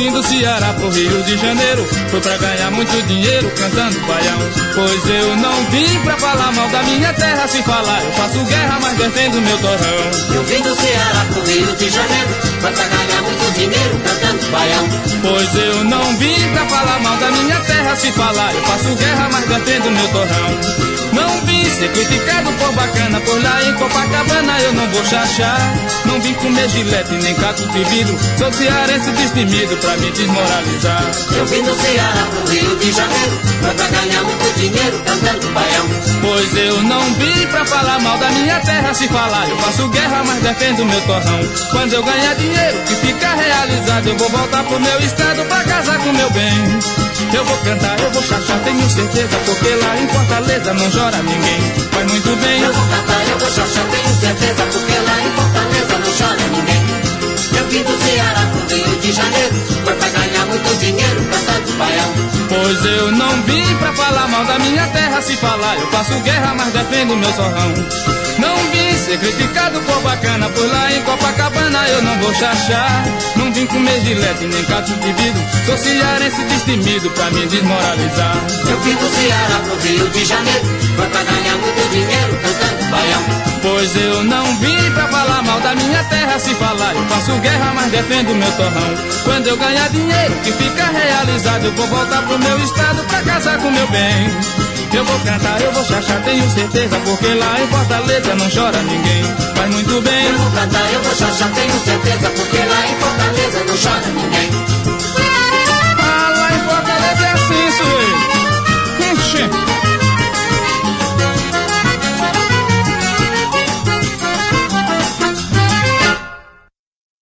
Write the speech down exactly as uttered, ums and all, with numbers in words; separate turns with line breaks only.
vim do Ceará pro Rio de Janeiro, foi pra ganhar muito dinheiro cantando baião. Pois eu não vim pra falar mal da minha terra, se falar eu faço guerra, mas defendo meu torrão.
Eu vim do Ceará pro Rio de Janeiro, foi pra ganhar muito dinheiro cantando baião.
Pois eu não vim pra falar mal da minha terra, se falar eu faço guerra, mas defendo meu torrão. Não vim ser criticado por bacana, por lá em Copacabana eu não vou chachar. Não vim comer gilete nem caco de vidro, sou cearense destemido pra me desmoralizar.
Eu vim do Ceará pro Rio de Janeiro, foi pra ganhar muito dinheiro cantando baião.
Pois eu não vim pra falar mal da minha terra, se falar eu faço guerra, mas defendo meu torrão. Quando eu ganhar dinheiro que fica realizado, eu vou voltar pro meu estado pra casar com meu bem. Eu vou cantar, eu vou chachar, tenho certeza, porque lá em Fortaleza não chora ninguém. Vai muito bem.
Eu vou cantar, eu vou chachar, tenho certeza, porque lá em Fortaleza não chora ninguém. Eu vim do Ceará pro Rio de Janeiro, foi pra ganhar muito dinheiro cantando baião.
Pois eu não vim pra falar mal da minha terra, se falar eu faço guerra, mas defendo meu sorrão. Não vim ser criticado por bacana, por lá em Copacabana eu não vou chachar. Não vim comer gilete nem caco de vidro, sou cearense destemido pra me desmoralizar.
Eu vim do Ceará pro Rio de Janeiro, foi pra ganhar muito dinheiro cantando baião.
Pois eu não vim pra falar mal da minha terra, se falar eu faço guerra, mas defendo meu torrão. Quando eu ganhar dinheiro que fica realizado, eu vou voltar pro meu estado pra casar com meu bem. Eu vou cantar, eu vou chachar, tenho certeza, porque lá em Fortaleza não chora ninguém. Vai muito bem.
Eu vou cantar, eu vou chachar, tenho certeza, porque lá em Fortaleza não chora ninguém.
Ah, lá em Fortaleza é assim, sujeito.